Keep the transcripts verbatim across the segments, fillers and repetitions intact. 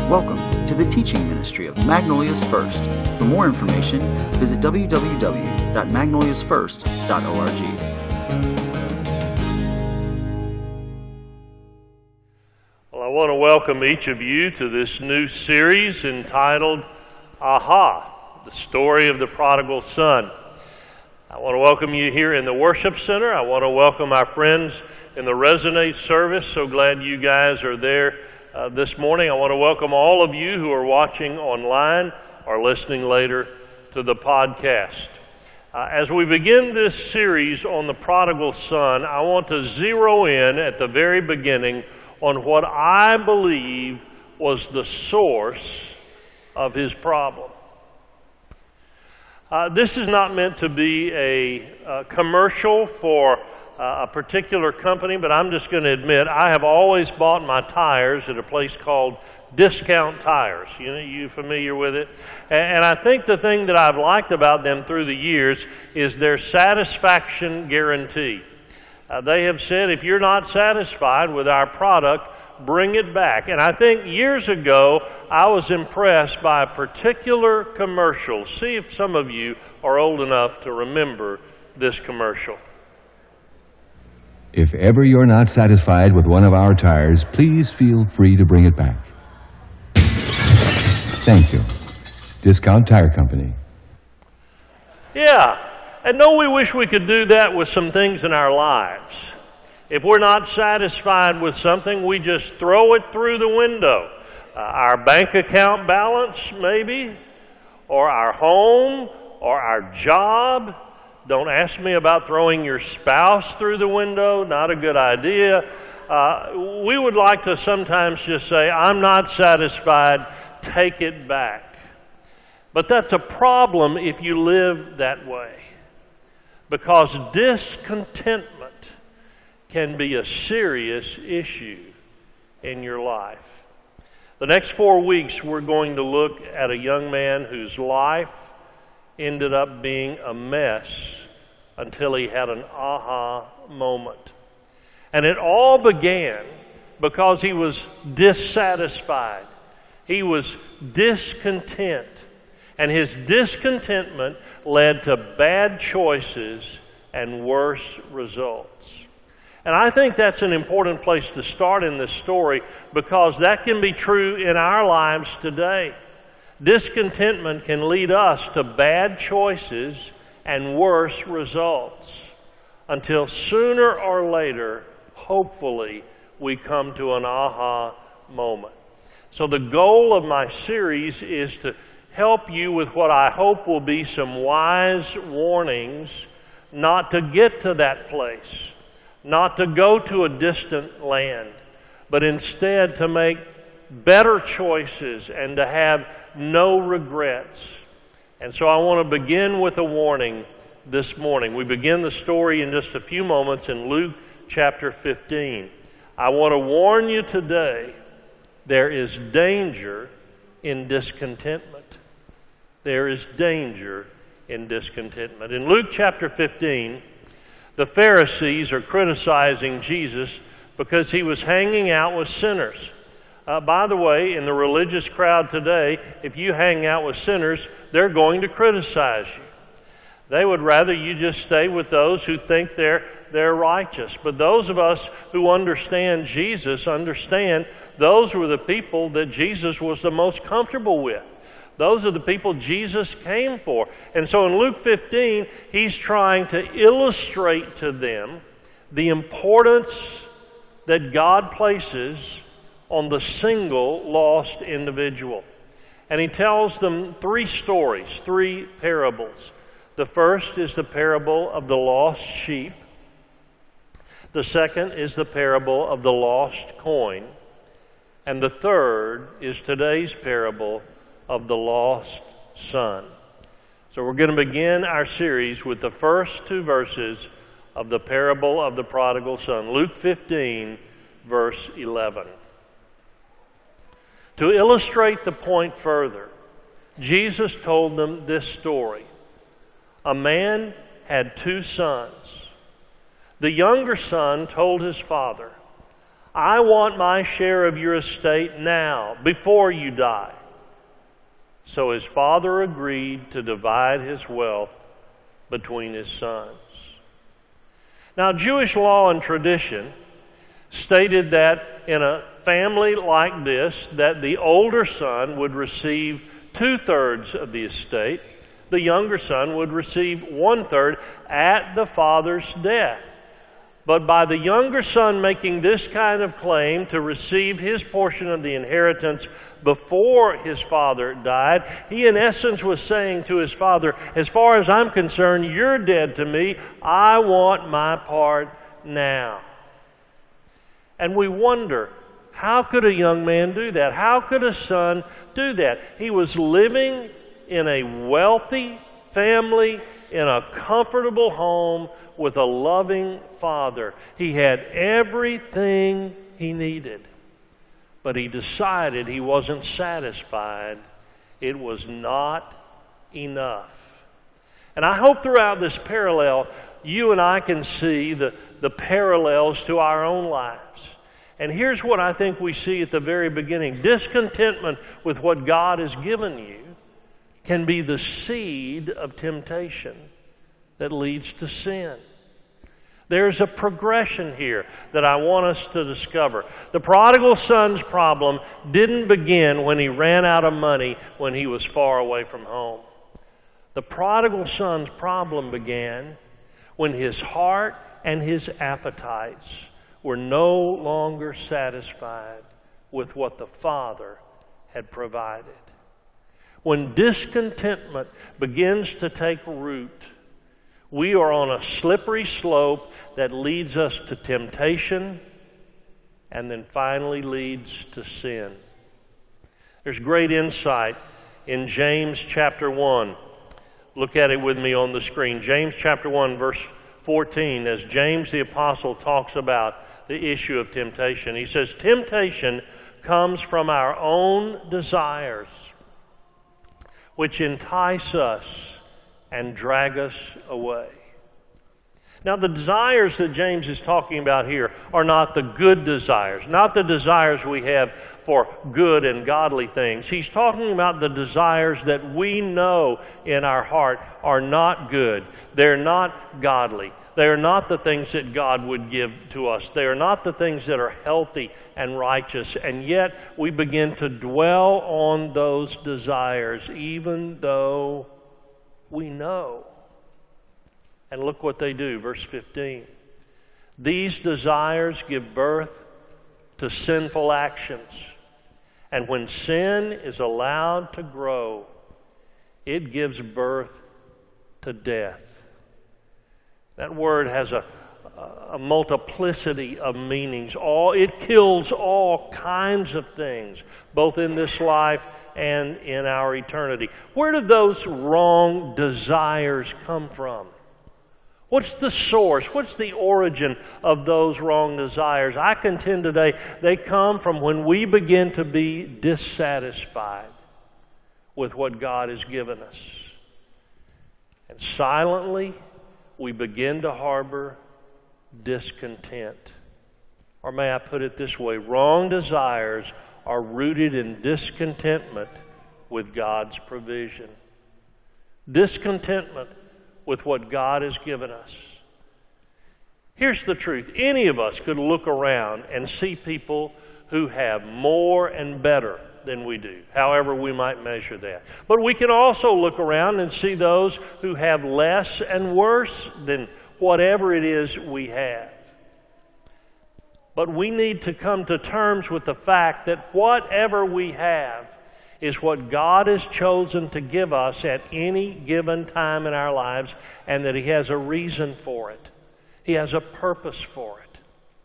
Welcome to the teaching ministry of Magnolias First. For more information, visit w w w dot magnolias first dot org. Well, I want to welcome each of you to this new series entitled Aha, the Story of the Prodigal Son. I want to welcome you here in the worship center. I want to welcome our friends in the Resonate service. So glad you guys are there uh, this morning. I want to welcome all of you who are watching online or listening later to the podcast. Uh, as we begin this series on the prodigal son, I want to zero in at the very beginning on what I believe was the source of his problem. Uh, this is not meant to be a, a commercial for uh, a particular company, but I'm just going to admit I have always bought my tires at a place called Discount Tires. You know, you familiar with it? And, and I think the thing that I've liked about them through the years is their satisfaction guarantee. Uh, they have said, if you're not satisfied with our product, bring it back. And I think years ago, I was impressed by a particular commercial. See if some of you are old enough to remember this commercial. If ever you're not satisfied with one of our tires, please feel free to bring it back. Thank you. Discount Tire Company. Yeah, and don't we wish we could do that with some things in our lives? If we're not satisfied with something, we just throw it through the window. Uh, our bank account balance, maybe, or our home, or our job. Don't ask me about throwing your spouse through the window. Not a good idea. Uh, we would like to sometimes just say, I'm not satisfied, take it back. But that's a problem if you live that way, because discontentment can be a serious issue in your life. The next four weeks, we're going to look at a young man whose life ended up being a mess until he had an aha moment. And it all began because he was dissatisfied. He was discontent. And his discontentment led to bad choices and worse results. And I think that's an important place to start in this story, because that can be true in our lives today. Discontentment can lead us to bad choices and worse results until sooner or later, hopefully, we come to an aha moment. So the goal of my series is to help you with what I hope will be some wise warnings not to get to that place, not to go to a distant land, but instead to make better choices and to have no regrets. And so I want to begin with a warning this morning. We begin the story in just a few moments in Luke chapter fifteen. I want to warn you today, there is danger in discontentment. There is danger in discontentment. In Luke chapter fifteen, the Pharisees are criticizing Jesus because he was hanging out with sinners. Uh, by the way, in the religious crowd today, if you hang out with sinners, they're going to criticize you. They would rather you just stay with those who think they're, they're righteous. But those of us who understand Jesus understand those were the people that Jesus was the most comfortable with. Those are the people Jesus came for. And so in Luke fifteen, he's trying to illustrate to them the importance that God places on the single lost individual. And he tells them three stories, three parables. The first is the parable of the lost sheep. The second is the parable of the lost coin. And the third is today's parable of the lost son. So we're going to begin our series with the first two verses of the parable of the prodigal son. Luke fifteen, verse eleven. To illustrate the point further, Jesus told them this story. A man had two sons. The younger son told his father, I want my share of your estate now, before you die. So his father agreed to divide his wealth between his sons. Now, Jewish law and tradition stated that in a family like this, that the older son would receive two-thirds of the estate. The younger son would receive one-third at the father's death. But by the younger son making this kind of claim to receive his portion of the inheritance before his father died, he in essence was saying to his father, as far as I'm concerned, you're dead to me. I want my part now. And we wonder, how could a young man do that? How could a son do that? He was living in a wealthy family, in a comfortable home with a loving father. He had everything he needed, but he decided he wasn't satisfied. It was not enough. And I hope throughout this parallel, you and I can see the, the parallels to our own lives. And here's what I think we see at the very beginning. Discontentment with what God has given you can be the seed of temptation that leads to sin. There's a progression here that I want us to discover. The prodigal son's problem didn't begin when he ran out of money when he was far away from home. The prodigal son's problem began when his heart and his appetites were no longer satisfied with what the Father had provided. When discontentment begins to take root, we are on a slippery slope that leads us to temptation and then finally leads to sin. There's great insight in James chapter one. Look at it with me on the screen. James chapter one, verse fourteen, as James the apostle talks about the issue of temptation. He says, temptation comes from our own desires, which entice us and drag us away. Now, the desires that James is talking about here are not the good desires, not the desires we have for good and godly things. He's talking about the desires that we know in our heart are not good. They're not godly. They are not the things that God would give to us. They are not the things that are healthy and righteous. And yet we begin to dwell on those desires, even though we know. And look what they do, verse fifteen. These desires give birth to sinful actions. And when sin is allowed to grow, it gives birth to death. That word has a, a multiplicity of meanings. All, it kills all kinds of things, both in this life and in our eternity. Where do those wrong desires come from? What's the source? What's the origin of those wrong desires? I contend today they come from when we begin to be dissatisfied with what God has given us. And silently, we begin to harbor discontent. Or may I put it this way, wrong desires are rooted in discontentment with God's provision. Discontentment with what God has given us. Here's the truth. Any of us could look around and see people who have more and better than we do, however we might measure that. But we can also look around and see those who have less and worse than whatever it is we have. But we need to come to terms with the fact that whatever we have is what God has chosen to give us at any given time in our lives, and that He has a reason for it. He has a purpose for it.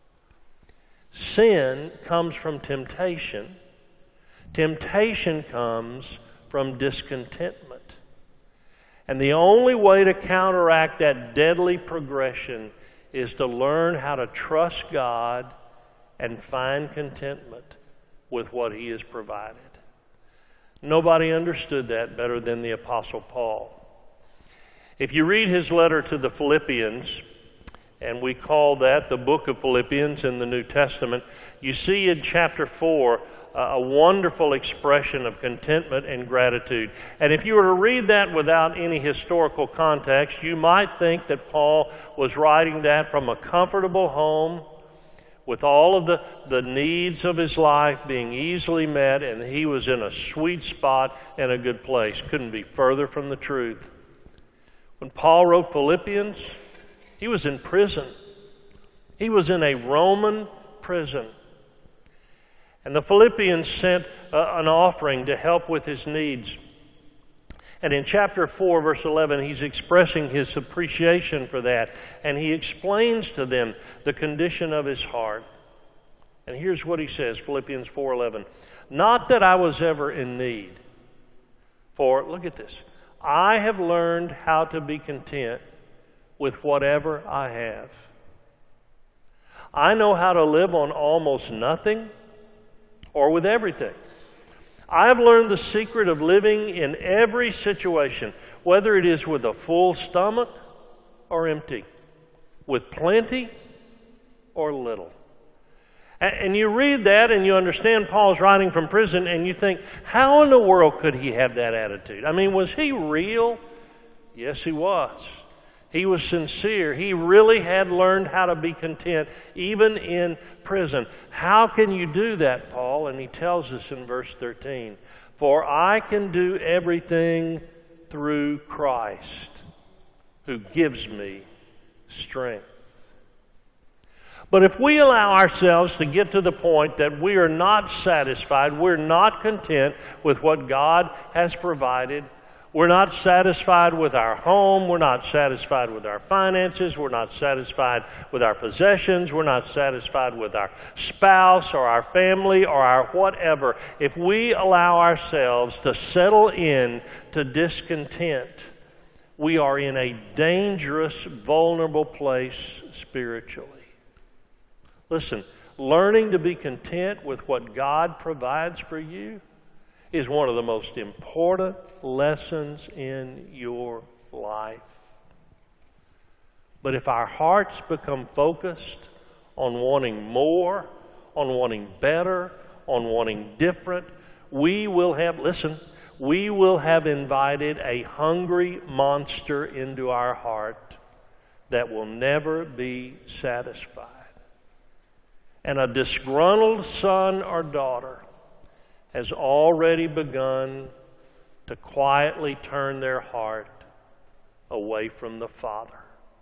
Sin comes from temptation. Temptation comes from discontentment. And the only way to counteract that deadly progression is to learn how to trust God and find contentment with what He has provided. Nobody understood that better than the Apostle Paul. If you read his letter to the Philippians, And we call that the book of Philippians in the New Testament. You see in chapter four uh, a wonderful expression of contentment and gratitude. And if you were to read that without any historical context, you might think that Paul was writing that from a comfortable home with all of the, the needs of his life being easily met, and he was in a sweet spot and a good place. Couldn't be further from the truth. When Paul wrote Philippians, he was in prison. He was in a Roman prison. And the Philippians sent uh, an offering to help with his needs. And in chapter four, verse eleven, he's expressing his appreciation for that. And he explains to them the condition of his heart. And here's what he says, Philippians four eleven. Not that I was ever in need, for, look at this, I have learned how to be content with whatever I have. I know how to live on almost nothing or with everything. I have learned the secret of living in every situation, whether it is with a full stomach or empty, with plenty or little. And you read that and you understand Paul's writing from prison and you think, how in the world could he have that attitude? I mean, was he real? Yes, he was. He was sincere. He really had learned how to be content, even in prison. How can you do that, Paul? And he tells us in verse thirteen, for I can do everything through Christ, who gives me strength. But if we allow ourselves to get to the point that we are not satisfied, we're not content with what God has provided, we're not satisfied with our home. We're not satisfied with our finances. We're not satisfied with our possessions. We're not satisfied with our spouse or our family or our whatever. If we allow ourselves to settle in to discontent, we are in a dangerous, vulnerable place spiritually. Listen, learning to be content with what God provides for you is one of the most important lessons in your life. But if our hearts become focused on wanting more, on wanting better, on wanting different, we will have, listen, we will have invited a hungry monster into our heart that will never be satisfied. And a disgruntled son or daughter has already begun to quietly turn their heart away from the Father.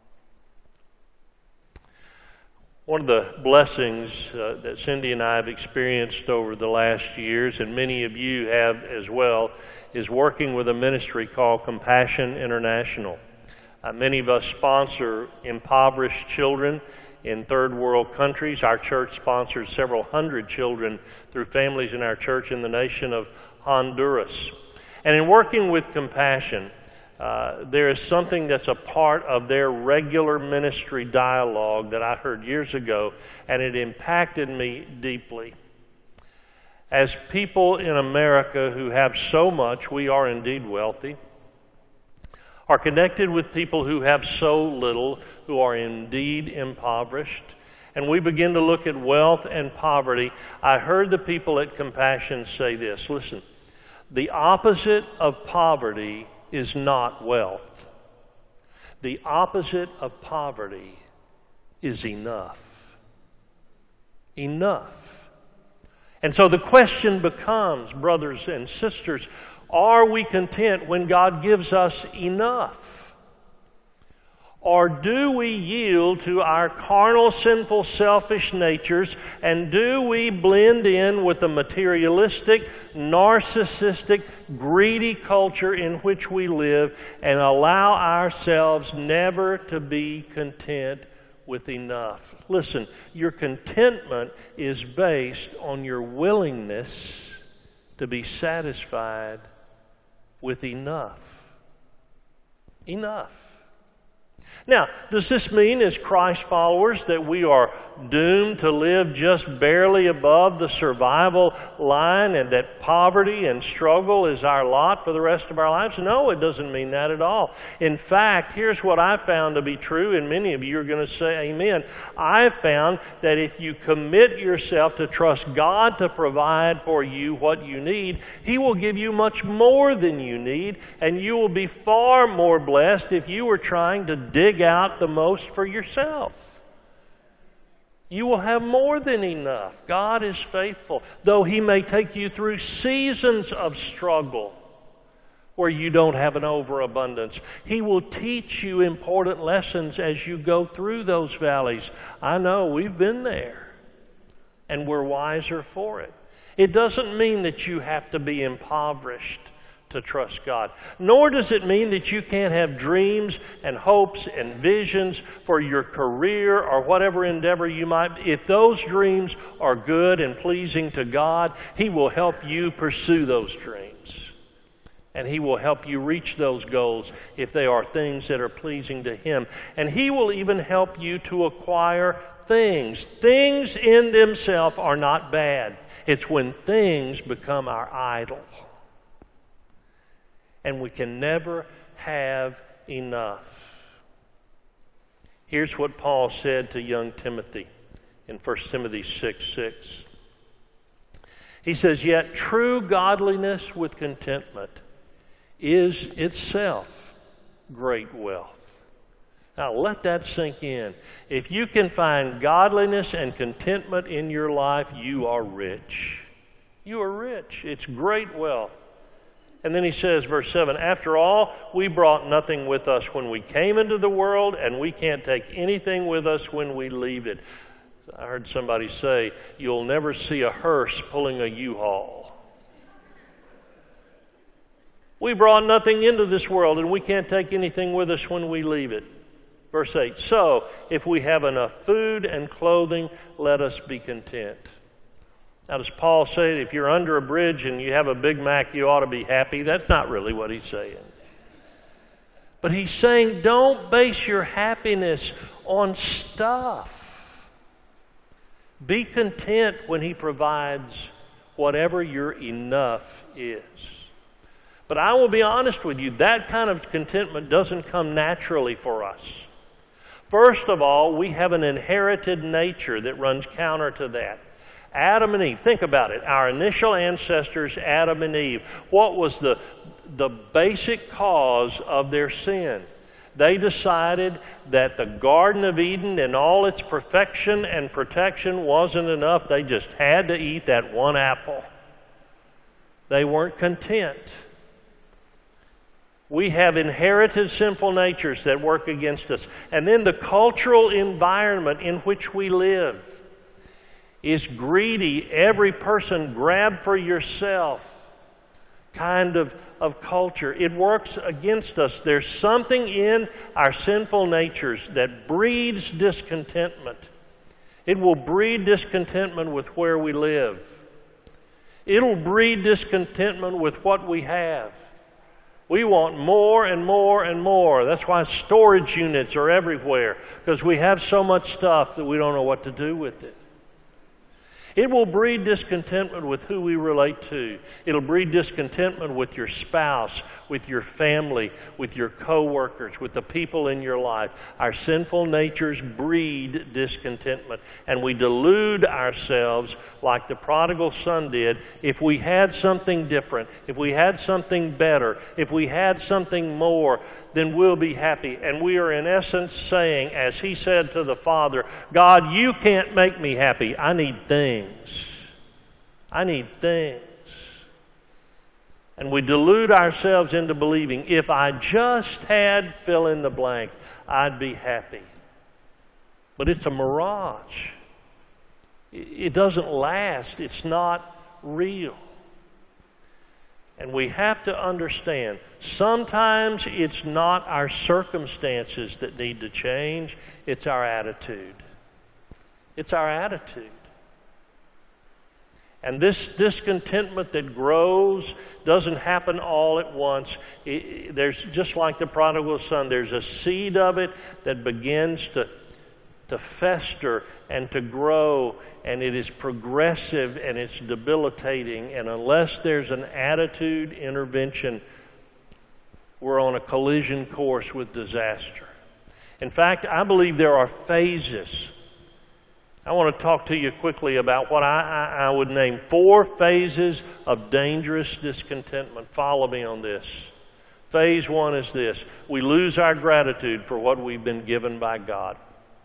One of the blessings uh, that Cindy and I have experienced over the last years, and many of you have as well, is working with a ministry called Compassion International. Uh, many of us sponsor impoverished children in third world countries. Our church sponsors several hundred children through families in our church in the nation of Honduras. And in working with Compassion, uh, there is something that's a part of their regular ministry dialogue that I heard years ago, and it impacted me deeply. As people in America who have so much, we are indeed wealthy, are connected with people who have so little, who are indeed impoverished, and we begin to look at wealth and poverty, I heard the people at Compassion say this, listen, the opposite of poverty is not wealth. The opposite of poverty is enough. Enough. And so the question becomes, brothers and sisters, are we content when God gives us enough? Or do we yield to our carnal, sinful, selfish natures, and do we blend in with the materialistic, narcissistic, greedy culture in which we live and allow ourselves never to be content with enough? Listen, your contentment is based on your willingness to be satisfied with enough. Enough. Now, does this mean as Christ followers that we are doomed to live just barely above the survival line and that poverty and struggle is our lot for the rest of our lives? No, it doesn't mean that at all. In fact, here's what I found to be true, and many of you are going to say amen. I found that if you commit yourself to trust God to provide for you what you need, He will give you much more than you need, and you will be far more blessed if you were trying to dig out the most for yourself. You will have more than enough. God is faithful. Though He may take you through seasons of struggle where you don't have an overabundance, He will teach you important lessons as you go through those valleys. I know, we've been there, and we're wiser for it. It doesn't mean that you have to be impoverished to trust God. Nor does it mean that you can't have dreams and hopes and visions for your career or whatever endeavor you might. If those dreams are good and pleasing to God, He will help you pursue those dreams. And He will help you reach those goals if they are things that are pleasing to Him. And He will even help you to acquire things. Things in themselves are not bad. It's when things become our idol. And we can never have enough. Here's what Paul said to young Timothy in First Timothy six six. He says, "Yet true godliness with contentment is itself great wealth." Now let that sink in. If you can find godliness and contentment in your life, you are rich. You are rich. It's great wealth. And then he says, verse seven, "After all, we brought nothing with us when we came into the world, and we can't take anything with us when we leave it." I heard somebody say, you'll never see a hearse pulling a U-Haul. We brought nothing into this world, and we can't take anything with us when we leave it. Verse eight, "So, if we have enough food and clothing, let us be content." Now, does Paul say that if you're under a bridge and you have a Big Mac, you ought to be happy? That's not really what he's saying. But he's saying don't base your happiness on stuff. Be content when He provides whatever your enough is. But I will be honest with you, that kind of contentment doesn't come naturally for us. First of all, we have an inherited nature that runs counter to that. Adam and Eve, think about it. Our initial ancestors, Adam and Eve, what was the, the basic cause of their sin? They decided that the Garden of Eden and all its perfection and protection wasn't enough. They just had to eat that one apple. They weren't content. We have inherited sinful natures that work against us. And then the cultural environment in which we live is greedy, every person grab for yourself kind of, of culture. It works against us. There's something in our sinful natures that breeds discontentment. It will breed discontentment with where we live. It'll breed discontentment with what we have. We want more and more and more. That's why storage units are everywhere, because we have so much stuff that we don't know what to do with it. It will breed discontentment with who we relate to. It'll breed discontentment with your spouse, with your family, with your coworkers, with the people in your life. Our sinful natures breed discontentment, and we delude ourselves like the prodigal son did. If we had something different, if we had something better, if we had something more, then we'll be happy. And we are in essence saying, as he said to the Father, God, you can't make me happy. I need things. I need things. And we delude ourselves into believing, if I just had fill in the blank, I'd be happy. But it's a mirage. It doesn't last. It's not real. And we have to understand, sometimes it's not our circumstances that need to change, it's our attitude. It's our attitude. And this discontentment that grows doesn't happen all at once. It, there's just like the prodigal son, there's a seed of it that begins to, to fester and to grow, and it is progressive and it's debilitating. And unless there's an attitude intervention, we're on a collision course with disaster. In fact, I believe there are phases. I want to talk to you quickly about what I, I, I would name four phases of dangerous discontentment. Follow me on this. Phase one is this: we lose our gratitude for what we've been given by God.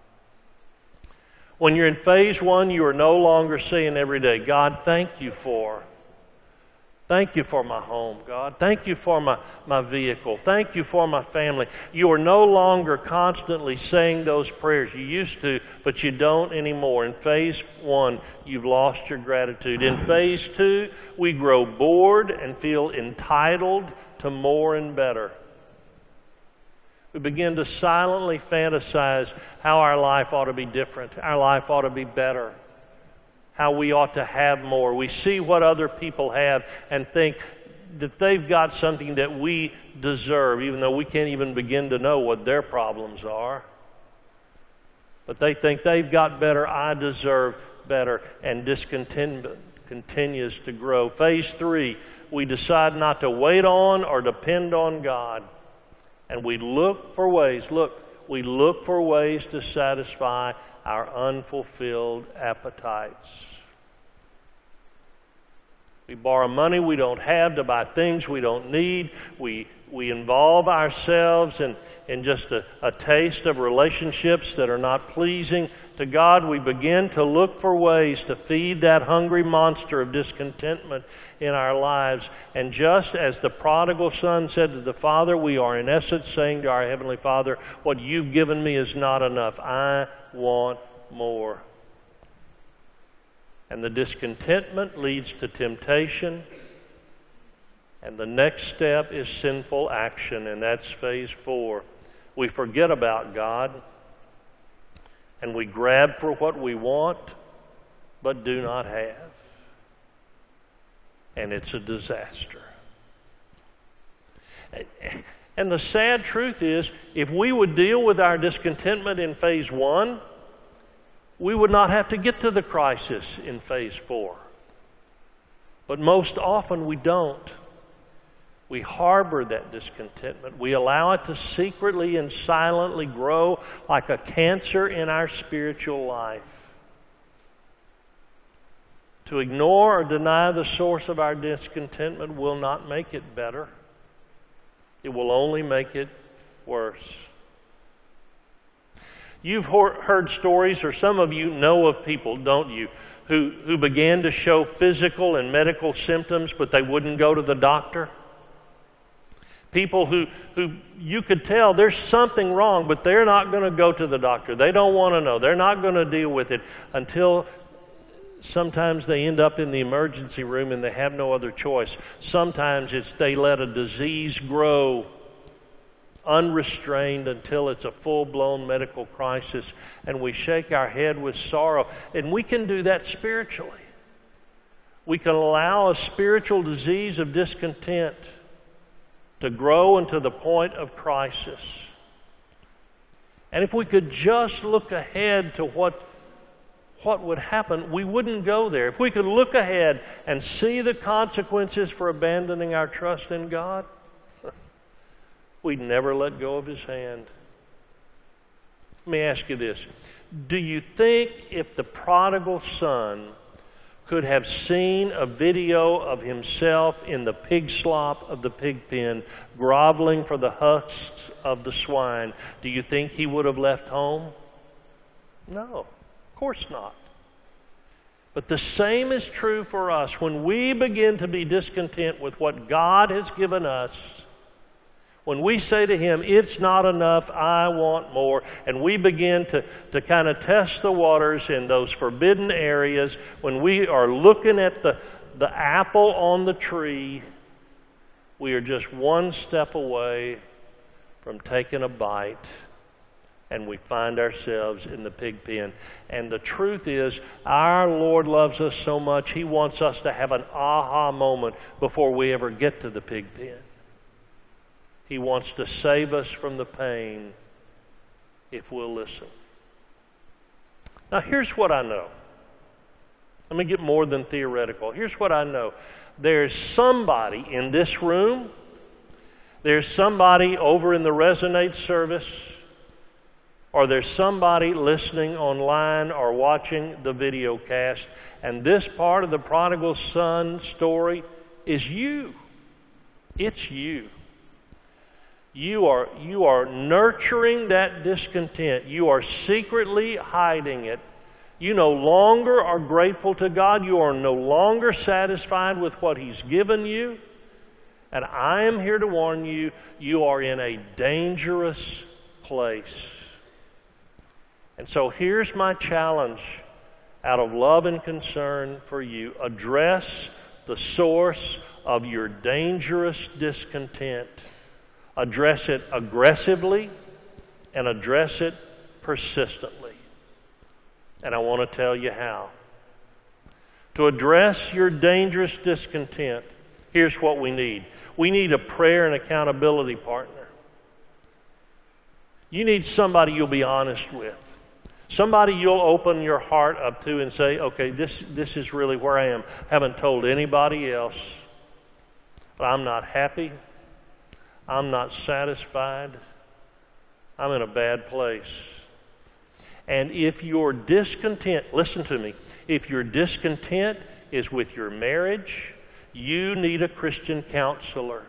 When you're in phase one, you are no longer saying every day, God, thank you for Thank you for my home, God. Thank you for my, my vehicle. Thank you for my family. You are no longer constantly saying those prayers. You used to, but you don't anymore. In phase one, you've lost your gratitude. In phase two, we grow bored and feel entitled to more and better. We begin to silently fantasize how our life ought to be different. Our life ought to be better. How we ought to have more. We see what other people have and think that they've got something that we deserve, even though we can't even begin to know what their problems are. But they think they've got better, I deserve better, and discontentment continues to grow. Phase three, we decide not to wait on or depend on God. And we look for ways, look, we look for ways to satisfy our unfulfilled appetites. We borrow money we don't have to buy things we don't need. We we involve ourselves in, in just a, a taste of relationships that are not pleasing to God. We begin to look for ways to feed that hungry monster of discontentment in our lives. And just as the prodigal son said to the Father, we are in essence saying to our Heavenly Father, what you've given me is not enough. I want more. And the discontentment leads to temptation. And the next step is sinful action, and that's phase four. We forget about God, and we grab for what we want, but do not have. And it's a disaster. And the sad truth is, if we would deal with our discontentment in phase one, we would not have to get to the crisis in phase four. But most often we don't. We harbor that discontentment. We allow it to secretly and silently grow like a cancer in our spiritual life. To ignore or deny the source of our discontentment will not make it better. It will only make it worse. You've heard stories, or some of you know of people, don't you, who, who began to show physical and medical symptoms, but they wouldn't go to the doctor? People who, who you could tell there's something wrong, but they're not going to go to the doctor. They don't want to know. They're not going to deal with it until sometimes they end up in the emergency room and they have no other choice. Sometimes it's they let a disease grow unrestrained until it's a full-blown medical crisis, and we shake our head with sorrow. And we can do that spiritually. We can allow a spiritual disease of discontent to grow into the point of crisis. And if we could just look ahead to what, what would happen, we wouldn't go there. If we could look ahead and see the consequences for abandoning our trust in God, we'd never let go of His hand. Let me ask you this. Do you think if the prodigal son could have seen a video of himself in the pig slop of the pig pen, groveling for the husks of the swine, do you think he would have left home? No, of course not. But the same is true for us. When we begin to be discontent with what God has given us, when we say to Him, it's not enough, I want more, and we begin to, to kind of test the waters in those forbidden areas, when we are looking at the, the apple on the tree, we are just one step away from taking a bite and we find ourselves in the pig pen. And the truth is, our Lord loves us so much, He wants us to have an aha moment before we ever get to the pig pen. He wants to save us from the pain if we'll listen. Now, here's what I know. Let me get more than theoretical. Here's what I know. There's somebody in this room, there's somebody over in the Resonate service, or there's somebody listening online or watching the video cast, and this part of the prodigal son story is you. It's you. You are, you are nurturing that discontent. You are secretly hiding it. You no longer are grateful to God. You are no longer satisfied with what He's given you. And I am here to warn you, you are in a dangerous place. And so here's my challenge out of love and concern for you. Address the source of your dangerous discontent. Address it aggressively and address it persistently. And I want to tell you how. To address your dangerous discontent, here's what we need. We need a prayer and accountability partner. You need somebody you'll be honest with. Somebody you'll open your heart up to and say, okay, this, this is really where I am. Haven't told anybody else, but I'm not happy. I'm not satisfied. I'm in a bad place. And if your discontent, listen to me, if your discontent is with your marriage, you need a Christian counselor.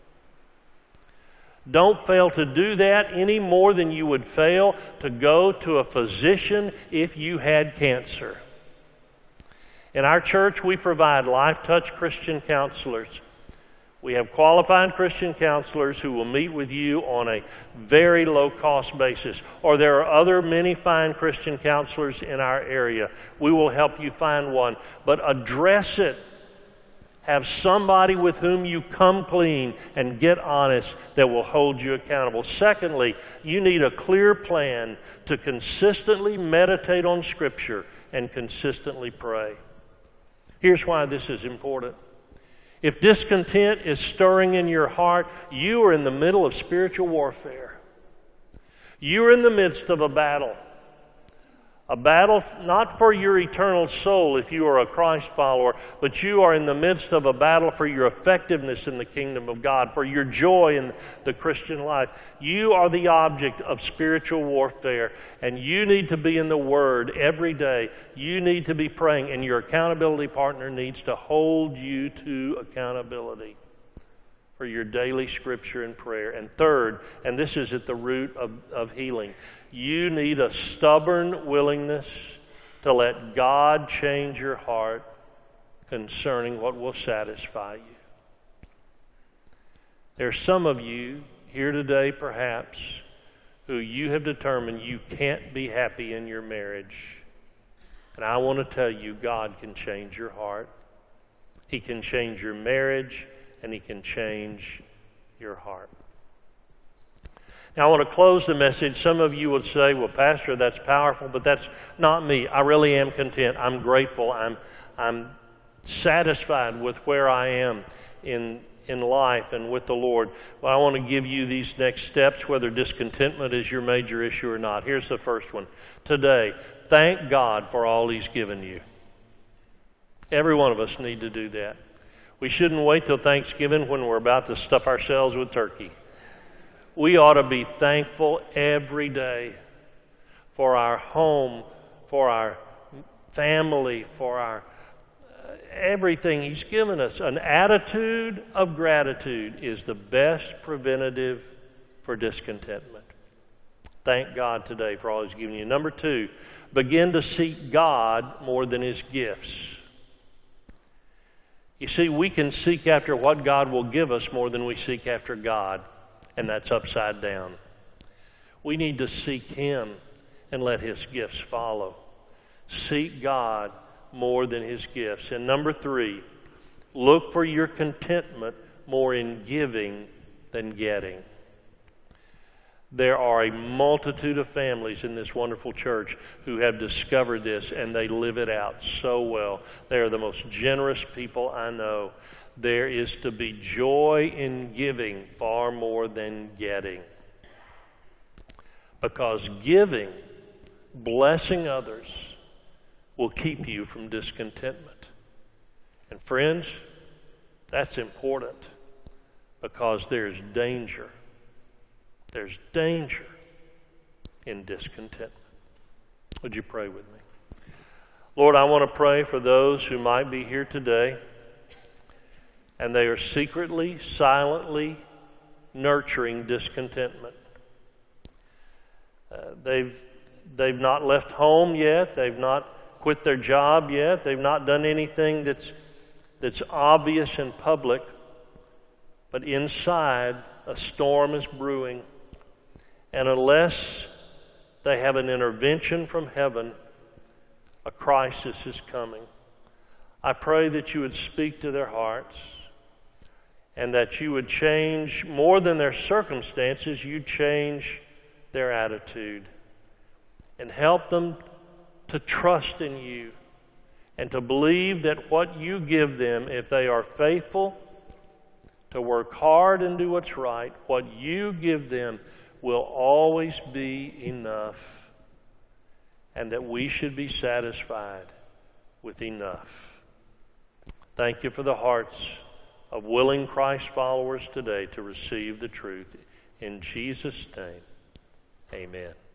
Don't fail to do that any more than you would fail to go to a physician if you had cancer. In our church, we provide Life Touch Christian counselors. We have qualified Christian counselors who will meet with you on a very low-cost basis. Or there are other many fine Christian counselors in our area. We will help you find one. But address it. Have somebody with whom you come clean and get honest that will hold you accountable. Secondly, you need a clear plan to consistently meditate on Scripture and consistently pray. Here's why this is important. If discontent is stirring in your heart, you are in the middle of spiritual warfare. You are in the midst of a battle. A battle not for your eternal soul if you are a Christ follower, but you are in the midst of a battle for your effectiveness in the kingdom of God, for your joy in the Christian life. You are the object of spiritual warfare, and you need to be in the Word every day. You need to be praying, and your accountability partner needs to hold you to accountability for your daily Scripture and prayer. And third, and this is at the root of, of healing, you need a stubborn willingness to let God change your heart concerning what will satisfy you. There's some of you here today, perhaps, who you have determined you can't be happy in your marriage. And I want to tell you, God can change your heart. He can change your marriage, and He can change your heart. Now, I want to close the message. Some of you would say, well, Pastor, that's powerful, but that's not me. I really am content. I'm grateful. I'm, I'm satisfied with where I am in, in life and with the Lord. Well, I want to give you these next steps, whether discontentment is your major issue or not. Here's the first one. Today, thank God for all He's given you. Every one of us need to do that. We shouldn't wait till Thanksgiving when we're about to stuff ourselves with turkey. We ought to be thankful every day for our home, for our family, for our uh, everything He's given us. An attitude of gratitude is the best preventative for discontentment. Thank God today for all He's given you. Number two, begin to seek God more than His gifts. You see, we can seek after what God will give us more than we seek after God. And that's upside down. We need to seek Him and let His gifts follow. Seek God more than His gifts. And number three, look for your contentment more in giving than getting. There are a multitude of families in this wonderful church who have discovered this, and they live it out so well. They are the most generous people I know. There is to be joy in giving far more than getting. Because giving, blessing others, will keep you from discontentment. And friends, that's important because there's danger. There's danger in discontentment. Would you pray with me? Lord, I want to pray for those who might be here today and they are secretly, silently nurturing discontentment. Uh, they've, they've not left home yet. They've not quit their job yet. They've not done anything that's, that's obvious in public. But inside, a storm is brewing. And unless they have an intervention from heaven, a crisis is coming. I pray that you would speak to their hearts and that you would change more than their circumstances, you change their attitude and help them to trust in you and to believe that what you give them, if they are faithful to work hard and do what's right, what you give them will always be enough, and that we should be satisfied with enough. Thank you for the hearts of willing Christ followers today to receive the truth. In Jesus' name, amen.